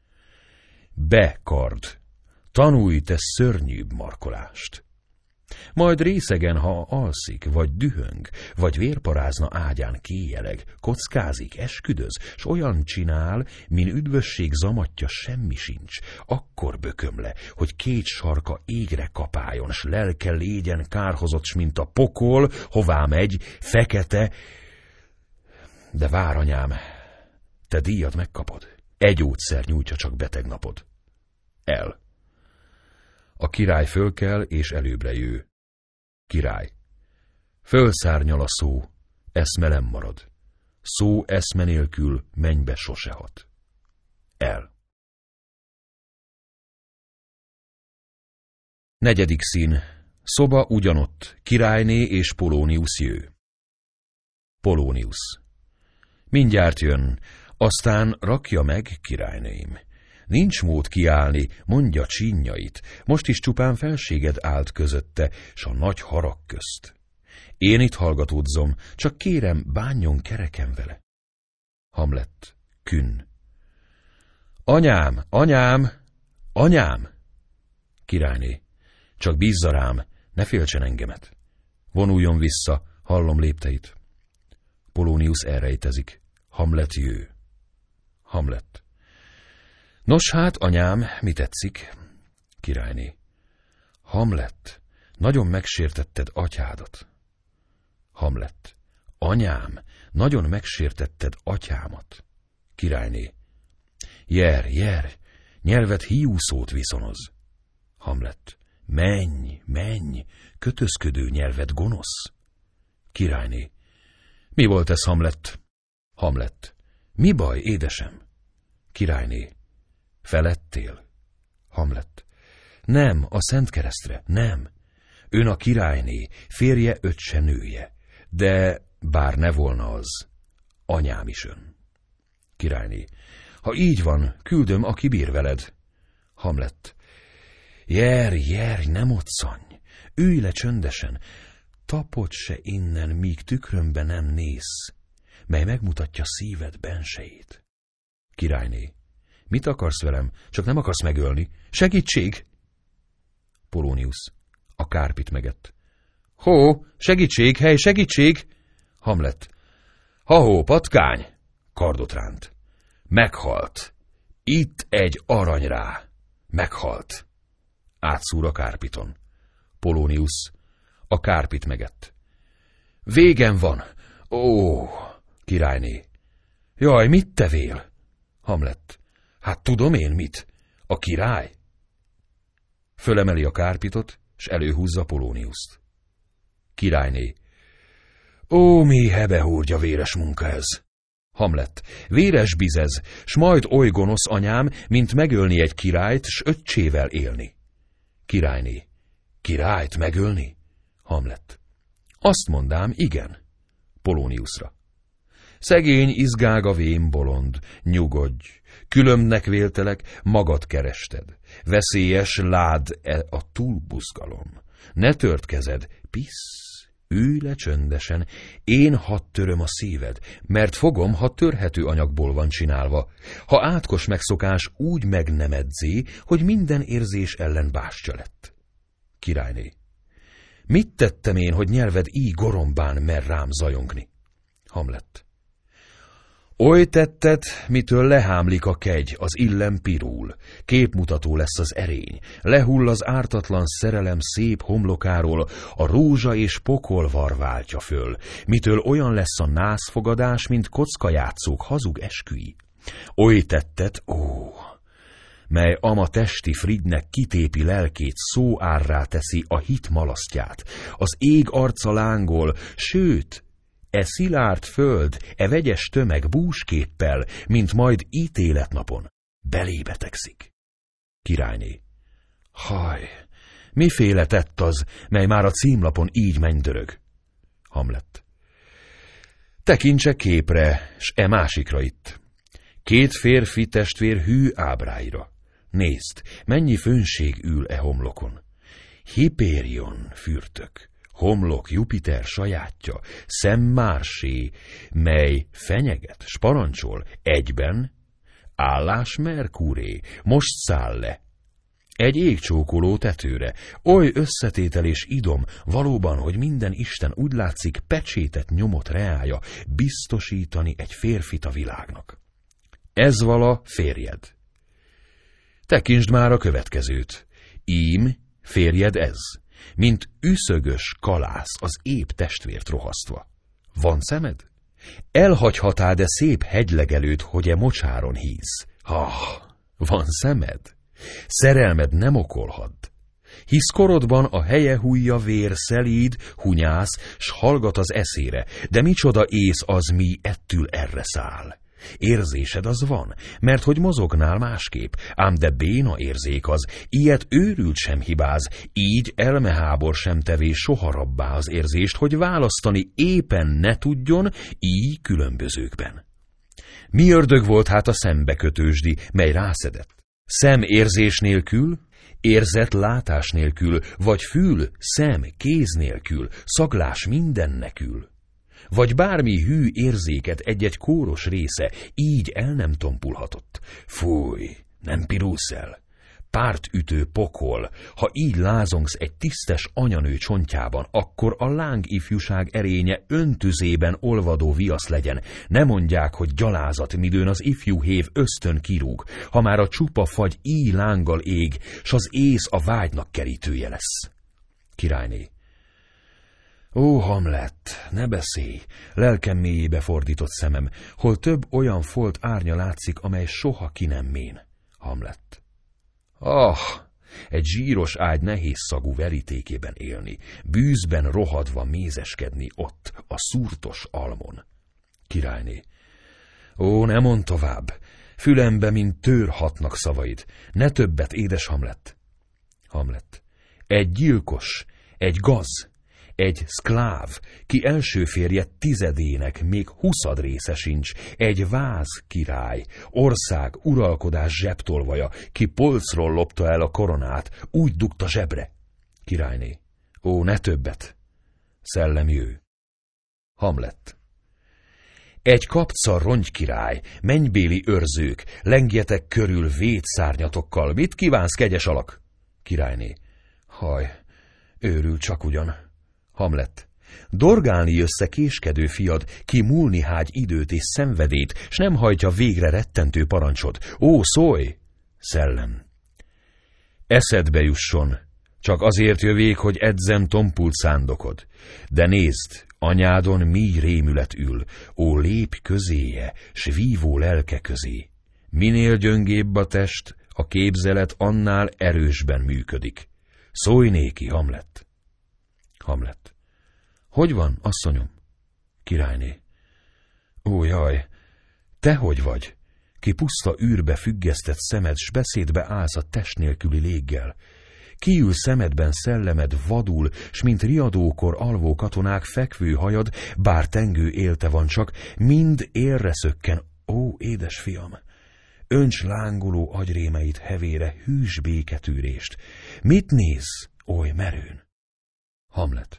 Bekard, tanulj te szörnyűbb markolást. Majd részegen, ha alszik, vagy dühöng, vagy vérparázna ágyán kéjeleg, kockázik, esküdöz, s olyan csinál, min üdvösség zamatja semmi sincs, akkor bököm le, hogy két sarka égre kapáljon, s lelke légyen kárhozott, s mint a pokol, hová megy, fekete. De vár, anyám, te díjat megkapod, egy ógyszer nyújtsa csak beteg napod. El. A király fölkel, és előbbre jő. Király. Fölszárnyal a szó, eszme nem marad. Szó eszme nélkül mennybe sose hat. El. Negyedik szín. Szoba ugyanott, királyné és Polónius jő. Polónius. Mindjárt jön, aztán rakja meg, királyném. Nincs mód kiállni, mondja csínjait, most is csupán felséged állt közötte, s a nagy harag közt. Én itt hallgatódzom, csak kérem, bánjon kereken vele. Hamlet, künn. Anyám, anyám, anyám! Királyné, csak bízza rám, ne féltsen engemet. Vonuljon vissza, hallom lépteit. Polónius elrejtezik. Hamlet jő. Hamlet. Nos hát, anyám, mi tetszik? Királyné. Hamlet, nagyon megsértetted atyádat. Hamlet. Anyám, nagyon megsértetted atyámat. Királyné. Jer, jer, nyelvet hiú szót viszonoz. Hamlet. Menj, menj, kötözködő nyelvet gonosz. Királyné. Mi volt ez, Hamlet? Hamlet. Mi baj, édesem? Királyné. Felettél? Hamlet. Nem, a Szent Keresztre, nem. Ön a királyné, férje öccse nője, de bár ne volna az, anyám is ön. Királyné. Ha így van, küldöm, aki bír veled. Hamlet. Jer, jer, nem otszanj, ülj le csöndesen, tapodj se innen, míg tükrömbe nem néz, mely megmutatja szíved bensejét. Királyné. Mit akarsz velem? Csak nem akarsz megölni? Segítség! Polónius. A kárpit megett. Hó, segítség, hely, segítség! Hamlet. Ha-hó, patkány! Kardot ránt. Meghalt. Itt egy arany rá. Meghalt. Átszúr a kárpiton. Polónius. A kárpit megett. Végem van. Ó, királyné. Jaj, mit tevél? Hamlet. Hát tudom én mit. A király? Fölemeli a kárpitot, s előhúzza Polóniuszt. Királyné. Ó, mi hebehúrgya véres munka ez. Hamlet. Véres bizez, s majd oly gonosz, anyám, mint megölni egy királyt, s öccsével élni. Királyné. Királyt megölni? Hamlet. Azt mondám, igen. Polóniusra. Szegény, izgága vén bolond, nyugodj, különbnek véltelek, magad kerested. Veszélyes lád-e a túlbuzgalom. Ne tört kezed, pissz, ülj le csöndesen, én hadd töröm a szíved, mert fogom, ha törhető anyagból van csinálva. Ha átkos megszokás, úgy meg nem edzé, hogy minden érzés ellen bástya lett. Királyné. Mit tettem én, hogy nyelved így gorombán mer rám zajongni? Hamlet. Oly tetted, mitől lehámlik a kegy, az illem pirul, képmutató lesz az erény, lehull az ártatlan szerelem szép homlokáról, a rózsa és pokolvar váltja föl, mitől olyan lesz a nászfogadás, mint kockajátszók hazug esküi. Oly tetted, ó, mely ama testi Frigynek kitépi lelkét, szó árrá teszi a hit malasztját, az ég arca lángol, sőt, e szilárd föld, e vegyes tömeg búsképpel, mint majd ítéletnapon, belébe tekszik. Királyné. Haj, miféle tett az, mely már a címlapon így mennydörög? Hamlet. Tekintse képre, s e másikra itt. Két férfi testvér hű ábráira. Nézd, mennyi főnség ül e homlokon. Hipérion fürtök. Homlok Jupiter sajátja, szem Mársé, mely fenyeget, s parancsol, egyben, állás Merkúré, most száll le. Egy égcsókoló tetőre, oly összetétel és idom, valóban, hogy minden isten úgy látszik pecsétet nyomott reája biztosítani egy férfit a világnak. Ez vala férjed. Tekintsd már a következőt. Ím, férjed ez. Mint üszögös kalász az épp testvért rohasztva. Van szemed? Elhagyhatál de szép hegylegelőt, hogy e mocsáron híz. Ha, van szemed? Szerelmed nem okolhadd. Hisz korodban a helye hújja vér szelíd, hunyász, s hallgat az eszére, de micsoda ész az, mi ettől erre száll. Érzésed az van, mert hogy mozognál másképp, ám de béna érzék az, ilyet őrült sem hibáz, így elmehábor sem tevés soha rabbá az érzést, hogy választani éppen ne tudjon, így különbözőkben. Mi ördög volt hát a szembekötősdi, mely rászedett? Szem érzés nélkül, érzet látás nélkül, vagy fül, szem, kéz nélkül, szaglás mindennekül. Vagy bármi hű érzéket egy-egy kóros része így el nem tompulhatott. Fúj, nem pirulsz el. Pártütő pokol, ha így lázongsz egy tisztes anyanő csontjában, akkor a láng ifjúság erénye öntüzében olvadó viasz legyen. Ne mondják, hogy gyalázat, midőn az ifjú hév ösztön kirúg, ha már a csupa fagy így lánggal ég, s az ész a vágynak kerítője lesz. Királyné. Ó, Hamlet, ne beszélj, lelkem mélyébe fordított szemem, hol több olyan folt árnya látszik, amely soha ki nem mén. Hamlet. Ah, egy zsíros ágy nehéz szagú verítékében élni, bűzben rohadva mézeskedni ott, a szúrtos almon. Királyné. Ó, ne mondd tovább, fülembe, mint tőr hatnak szavaid, ne többet, édes Hamlet. Hamlet. Egy gyilkos, egy gaz, egy szkláv, ki első férje tizedének még huszad része sincs, egy váz király, ország, uralkodás zsebtolvaja, ki polcról lopta el a koronát, úgy dugta zsebre. Királyné. Ó, ne többet. Szellemjő. Hamlet. Egy kapca rongykirály, mennybéli őrzők, lengjetek körül védszárnyatokkal, mit kívánsz, kegyes alak? Királyné. Haj, őrül csak ugyan. Hamlet. Dorgálni össze késkedő fiad, ki múlni hágy időt és szenvedét, s nem hajtja végre rettentő parancsod. Ó, szólj! Szellem. Eszedbe jusson, csak azért jövék, hogy edzem tompult szándokod. De nézd, anyádon mély rémület ül, ó, lépj közéje, s vívó lelke közé. Minél gyöngébb a test, a képzelet annál erősben működik. Szólj néki, Hamlet. Hamlet. Hogy van, asszonyom? Királyné. Ó, jaj, te hogy vagy? Ki puszta űrbe függesztett szemed, s beszédbe állsz a test nélküli léggel. kiül szemedben szellemed vadul, s mint riadókor alvó katonák fekvő hajad, bár tengő élte van csak, mind élre szökken, ó, édes fiam! Önts lángoló agyrémeit hevére hűs béketűrést. Mit néz, oly merőn? Hamlet.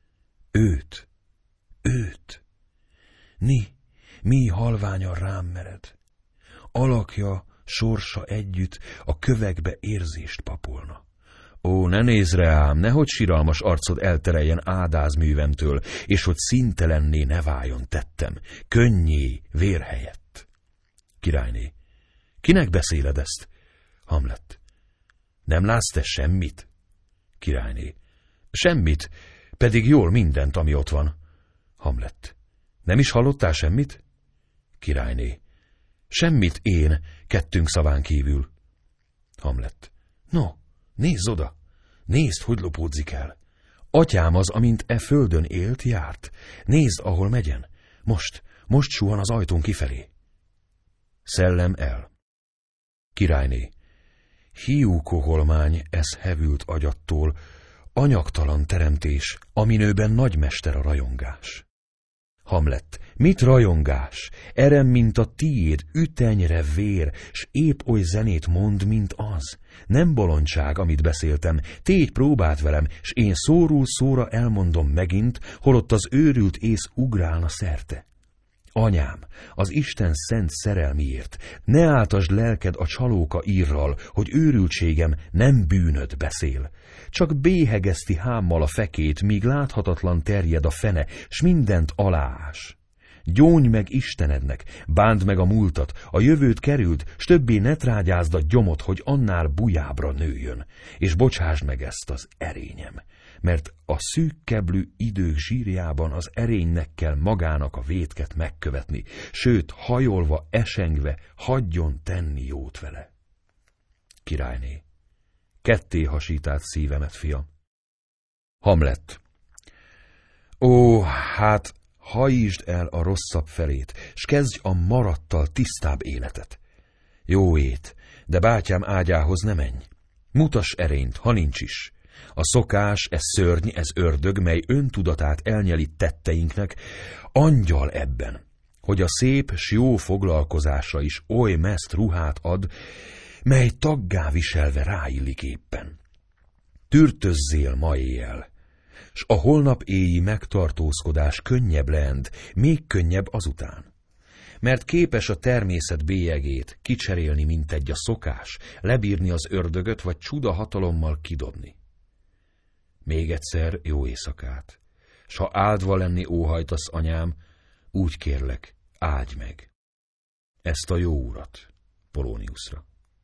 Őt, őt. Ni, mi halványan rám mered. Alakja, sorsa együtt a kövekbe érzést papolna. Ó, ne nézz reám, nehogy siralmas arcod eltereljen ádázművemtől, és hogy színtelenné ne váljon tettem, könnyé, vér helyett. Királyné. Kinek beszéled ezt? Hamlet. Nem látsz te semmit? Királyné. Semmit, pedig jól mindent, ami ott van. Hamlet. Nem is hallottál semmit? Királyné. Semmit én, kettőnk szaván kívül. Hamlet. No, nézz oda! Nézd, hogy lopódzik el! Atyám az, amint e földön élt, járt. Nézd, ahol megyen. Most, most suhan az ajtón kifelé. Szellem el. Királyné. Hiú koholmány, ez hevült agyattól, anyagtalan teremtés, aminőben nagymester a rajongás. Hamlet. Mit rajongás? Erem, mint a tiéd, ütenyre vér, s épp oly zenét mond, mint az. Nem bolondság, amit beszéltem, tégy próbát velem, s én szóról szóra elmondom megint, holott az őrült ész ugrálna szerte. Anyám, az Isten szent szerelmiért, ne áltasd lelked a csalóka írral, hogy őrültségem nem bűnöd beszél. Csak béhegeszti hámmal a fekét, míg láthatatlan terjed a fene, s mindent aláás. Gyónj meg Istenednek, bánd meg a múltat, a jövőt került, s többé ne trágyázd a gyomot, hogy annál bujábra nőjön, és bocsásd meg ezt az erényem. Mert a szűkkeblű idők zsírjában az erénynek kell magának a vétket megkövetni, sőt, hajolva, esengve, hagyjon tenni jót vele. Királyné. Ketté hasítált szívemet, fiam. Hamlet. Ó, hát hajítsd el a rosszabb felét, s kezdj a maradttal tisztább életet. Jó ét, de bátyám ágyához ne menj. Mutass erényt, ha nincs is. A szokás, ez szörny, ez ördög, mely öntudatát elnyeli tetteinknek, angyal ebben, hogy a szép s jó foglalkozásra is oly meszt ruhát ad, mely taggá viselve ráillik éppen. Tűrtözzél ma éjjel, s a holnap éji megtartózkodás könnyebb leend, még könnyebb azután. Mert képes a természet bélyegét kicserélni, mint egy a szokás, lebírni az ördögöt, vagy csuda hatalommal kidobni. Még egyszer jó éjszakát, s ha áldva lenni óhajtasz, anyám, úgy kérlek, áldj meg ezt a jó urat, Polóniusra.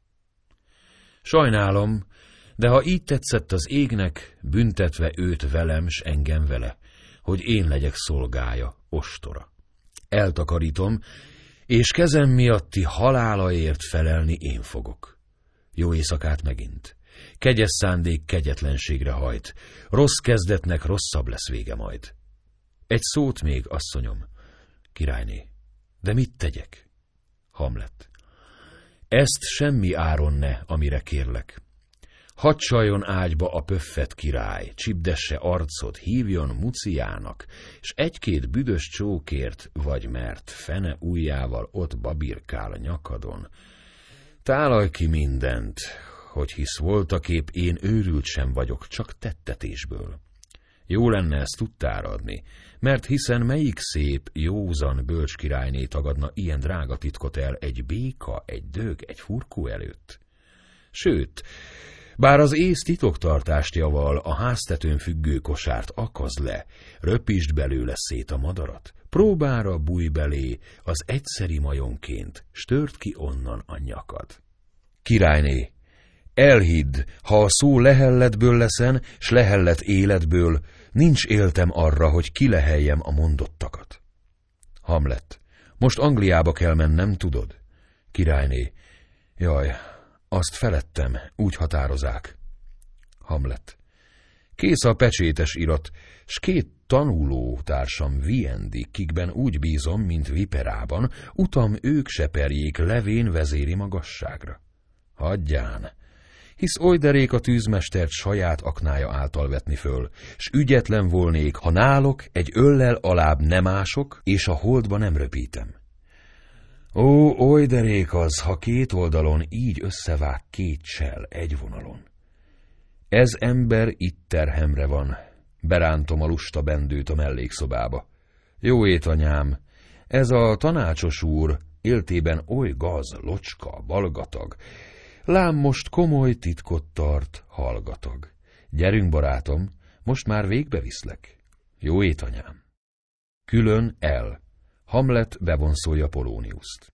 Sajnálom, de ha így tetszett az égnek, büntetve őt velem, s engem vele, hogy én legyek szolgája, ostora. Eltakarítom, és kezem miatti halálaért felelni én fogok. Jó éjszakát megint. Kegyes szándék kegyetlenségre hajt, rossz kezdetnek rosszabb lesz vége majd. Egy szót még, asszonyom. Királyné, de mit tegyek? Hamlet. Ezt semmi áron ne, amire kérlek. Hadd csaljon ágyba a pöffet király, csipdesse arcod, hívjon muciának, s egy-két büdös csókért, vagy mert fene ujjával ott babirkál a nyakadon. Tálalj ki mindent, hogy hisz voltaképp én őrült sem vagyok, csak tettetésből. Jó lenne ezt tudtára adni, mert hiszen melyik szép, józan bölcs királyné tagadna ilyen drága titkot el egy béka, egy dög, egy furkó előtt? Sőt, bár az ész titoktartást javal, a háztetőn függő kosárt akazd le, röpítsd belőle szét a madarat, próbára bújj belé az egyszeri majonként, s tört ki onnan a nyakad. Királyné, elhidd, ha a szó lehelletből leszen, s lehellet életből, nincs éltem arra, hogy kileheljem a mondottakat. Hamlet, most Angliába kell mennem, tudod? Királyné, jaj, azt felettem, úgy határozák. Hamlet, kész a pecsétes irat, s két tanuló társam viendi, kikben úgy bízom, mint viperában, utam ők seperjék levén vezéri magasságra. Hagyján, hisz oly derék a tűzmestert saját aknája által vetni föl, s ügyetlen volnék, ha nálok egy öllel alább nem ások, és a holdba nem röpítem. Ó, oly derék az, ha két oldalon így összevág két csel egy vonalon. Ez ember itt terhemre van, berántom a lusta bendőt a mellékszobába. Jó étanyám, ez a tanácsos úr éltében oly gaz, locska, balgatag, lám most komoly titkot tart, hallgatag. Gyerünk, barátom, most már végbe viszlek. Jó étanyám. Külön el. Hamlet bevonszolja Polóniuszt.